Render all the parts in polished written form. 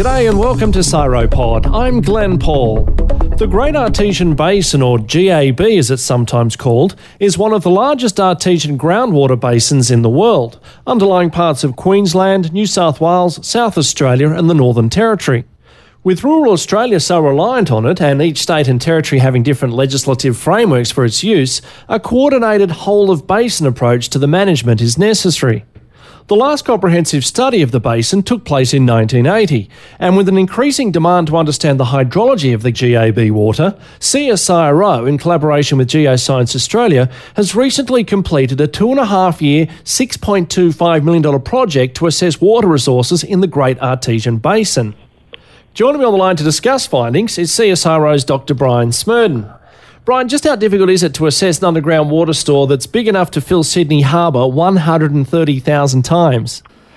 G'day and welcome to Cyropod. I'm Glenn Paul. The Great Artesian Basin, or GAB as it's sometimes called, is one of the largest artesian groundwater basins in the world, underlying parts of Queensland, New South Wales, South Australia and the Northern Territory. With rural Australia so reliant on it, and each state and territory having different legislative frameworks for its use, a coordinated whole-of-basin approach to the management is necessary. The last comprehensive study of the basin took place in 1980, and with an increasing demand to understand the hydrology of the GAB water, CSIRO, in collaboration with Geoscience Australia, has recently completed a 2.5-year, $6.25 million project to assess water resources in the Great Artesian Basin. Joining me on the line to discuss findings is CSIRO's Dr. Brian Smerdon. Brian, just how difficult is it to assess an underground water store that's big enough to fill Sydney Harbour 130,000 times?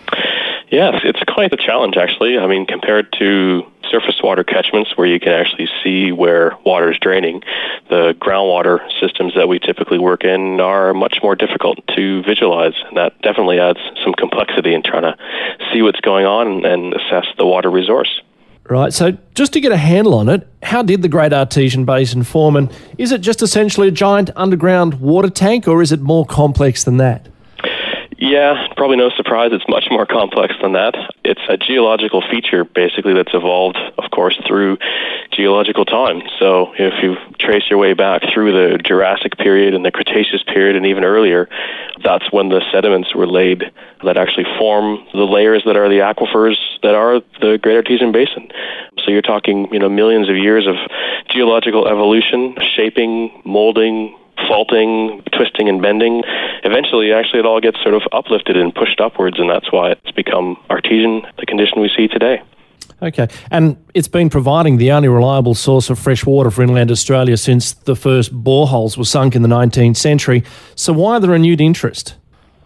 Yes, it's quite a challenge, actually. I mean, compared to surface water catchments where you can actually see where water is draining, the groundwater systems that we typically work in are much more difficult to visualize. And that definitely adds some complexity in trying to see what's going on and assess the water resource. Right, so just to get a handle on it, how did the Great Artesian Basin form, and is it just essentially a giant underground water tank, or is it more complex than that? Yeah, probably no surprise, it's much more complex than that. It's a geological feature, basically, that's evolved, of course, through geological time. So if you trace your way back through the Jurassic period and the Cretaceous period and even earlier, that's when the sediments were laid that actually form the layers that are the aquifers that are the Great Artesian Basin. So you're talking, millions of years of geological evolution, shaping, molding, faulting, twisting and bending. Eventually, actually, it all gets sort of uplifted and pushed upwards, and that's why it's become artesian, the condition we see today. Okay, and it's been providing the only reliable source of fresh water for inland Australia since the first boreholes were sunk in the 19th century. So why the renewed interest?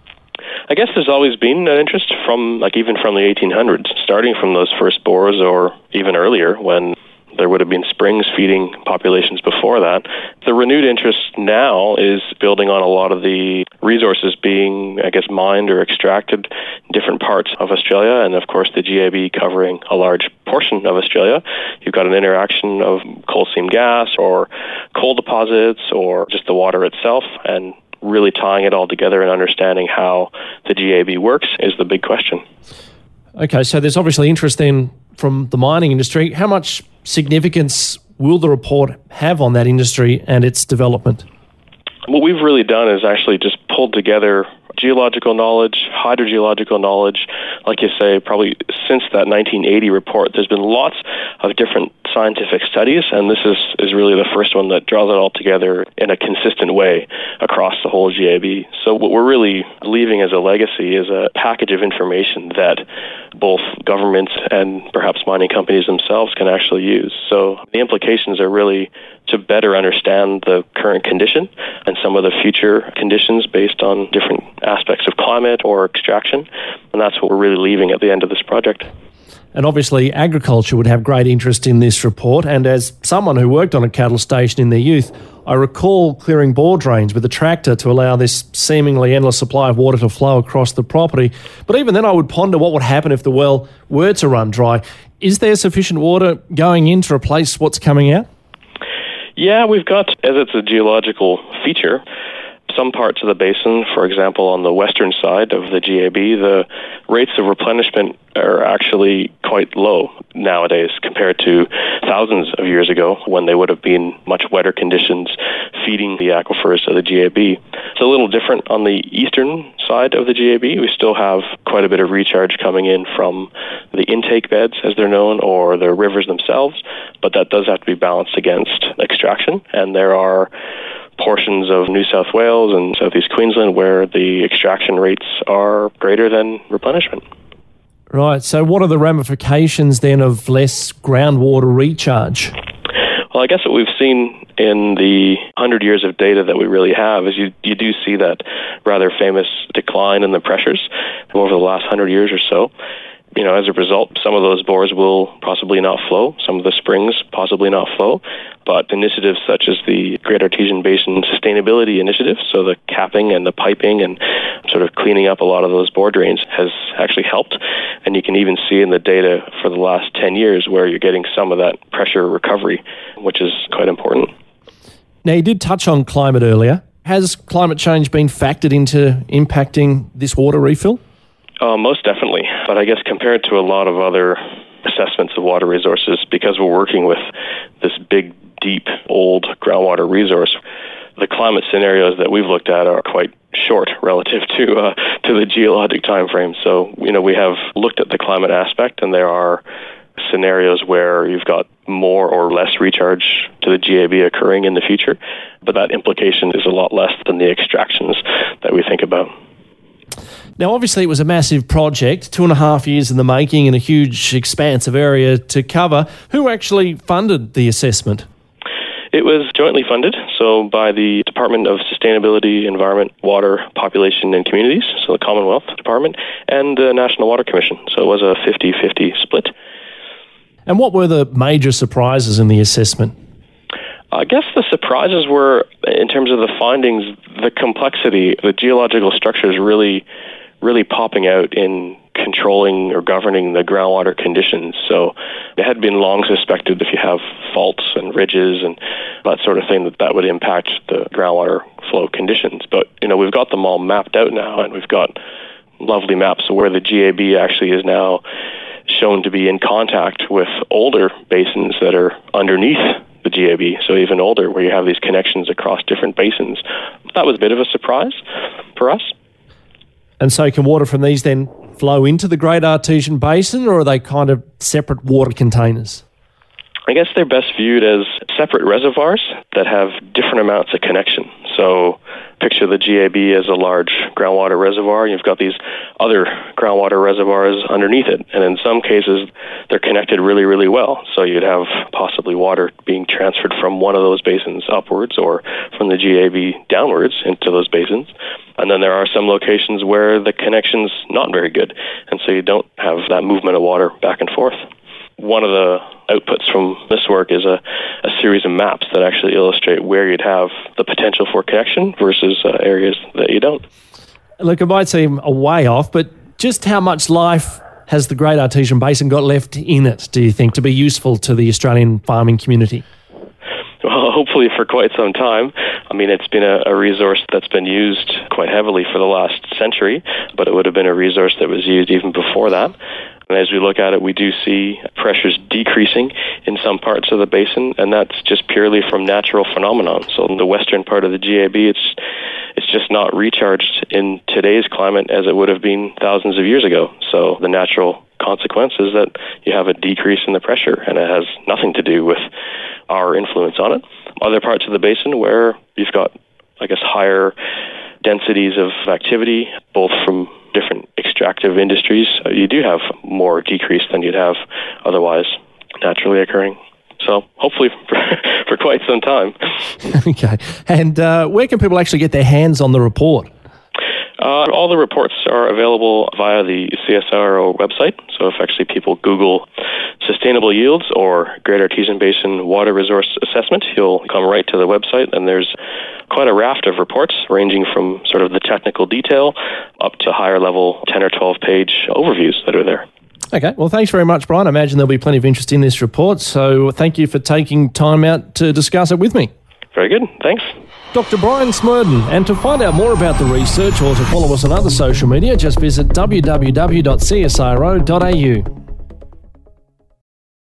I guess there's always been an interest even from the 1800s, starting from those first bores or even earlier when there would have been springs feeding populations before that. The renewed interest now is building on a lot of the resources being, mined or extracted in different parts of Australia, and of course the GAB covering a large portion of Australia. You've got an interaction of coal seam gas or coal deposits or just the water itself, and really tying it all together and understanding how the GAB works is the big question. Okay, so there's obviously interest then from the mining industry. How much significance will the report have on that industry and its development? What we've really done is actually just pulled together geological knowledge, hydrogeological knowledge. Like you say, probably since that 1980 report, there's been lots of different scientific studies, and this is really the first one that draws it all together in a consistent way across the whole GAB. So what we're really leaving as a legacy is a package of information that both governments and perhaps mining companies themselves can actually use. So the implications are really to better understand the current condition and some of the future conditions based on different aspects of climate or extraction. And that's what we're really leaving at the end of this project. And obviously agriculture would have great interest in this report, and as someone who worked on a cattle station in their youth, I recall clearing bore drains with a tractor to allow this seemingly endless supply of water to flow across the property. But even then I would ponder what would happen if the well were to run dry. Is there sufficient water going in to replace what's coming out? Yeah, we've got, as it's a geological feature, some parts of the basin, for example, on the western side of the GAB, the rates of replenishment are actually quite low nowadays compared to thousands of years ago when they would have been much wetter conditions feeding the aquifers of the GAB. It's a little different on the eastern side of the GAB. We still have quite a bit of recharge coming in from the intake beds, as they're known, or the rivers themselves, but that does have to be balanced against extraction, and there are portions of New South Wales and southeast Queensland where the extraction rates are greater than replenishment. Right, so what are the ramifications then of less groundwater recharge? Well, I guess what we've seen in the 100 years of data that we really have is you do see that rather famous decline in the pressures over the last 100 years or so. As a result, some of those bores will possibly not flow, some of the springs possibly not flow, but initiatives such as the Great Artesian Basin Sustainability Initiative, so the capping and the piping and sort of cleaning up a lot of those bore drains has actually helped. And you can even see in the data for the last 10 years where you're getting some of that pressure recovery, which is quite important. Now, you did touch on climate earlier. Has climate change been factored into impacting this water refill? Most definitely. But I guess compared to a lot of other assessments of water resources, because we're working with this big, deep, old groundwater resource, the climate scenarios that we've looked at are quite short relative to the geologic time frame. So, we have looked at the climate aspect, and there are scenarios where you've got more or less recharge to the GAB occurring in the future, but that implication is a lot less than the extractions that we think about. Now, obviously, it was a massive project, 2.5 years in the making and a huge expanse of area to cover. Who actually funded the assessment? It was jointly funded, so by the Department of Sustainability, Environment, Water, Population and Communities, so the Commonwealth Department, and the National Water Commission. So it was a 50-50 split. And what were the major surprises in the assessment? I guess the surprises were, in terms of the findings, the complexity. The geological structure is really popping out in controlling or governing the groundwater conditions. So it had been long suspected if you have faults and ridges and that sort of thing that would impact the groundwater flow conditions. But, we've got them all mapped out now, and we've got lovely maps of where the GAB actually is now shown to be in contact with older basins that are underneath the GAB, so even older, where you have these connections across different basins. That was a bit of a surprise for us. And so can water from these then flow into the Great Artesian Basin, or are they kind of separate water containers? I guess they're best viewed as separate reservoirs that have different amounts of connection. So picture the GAB as a large groundwater reservoir. You've got these other groundwater reservoirs underneath it. And in some cases, they're connected really, really well. So you'd have possibly water being transferred from one of those basins upwards or from the GAB downwards into those basins. And then there are some locations where the connection's not very good. And so you don't have that movement of water back and forth. One of the outputs from this work is a series of maps that actually illustrate where you'd have the potential for connection versus areas that you don't. Look, it might seem a way off, but just how much life has the Great Artesian Basin got left in it, do you think, to be useful to the Australian farming community? Well, hopefully for quite some time. I mean, it's been a resource that's been used quite heavily for the last century, but it would have been a resource that was used even before that. And as we look at it, we do see pressures decreasing in some parts of the basin, and that's just purely from natural phenomenon. So in the western part of the GAB, it's just not recharged in today's climate as it would have been thousands of years ago. So the natural consequence is that you have a decrease in the pressure, and it has nothing to do with our influence on it. Other parts of the basin where you've got, I guess, higher densities of activity, both from different extractive industries, you do have more decrease than you'd have otherwise naturally occurring. So hopefully for quite some time. Okay. And where can people actually get their hands on the report? All the reports are available via the CSIRO website. So if actually people Google sustainable yields or Great Artesian Basin Water Resource Assessment, you'll come right to the website, and there's quite a raft of reports ranging from sort of the technical detail up to higher level 10 or 12 page overviews that are there. Okay, well, thanks very much, Brian. I imagine there'll be plenty of interest in this report, so thank you for taking time out to discuss it with me. Very good, thanks. Dr. Brian Smerdon. And to find out more about the research or to follow us on other social media, just visit www.csiro.au.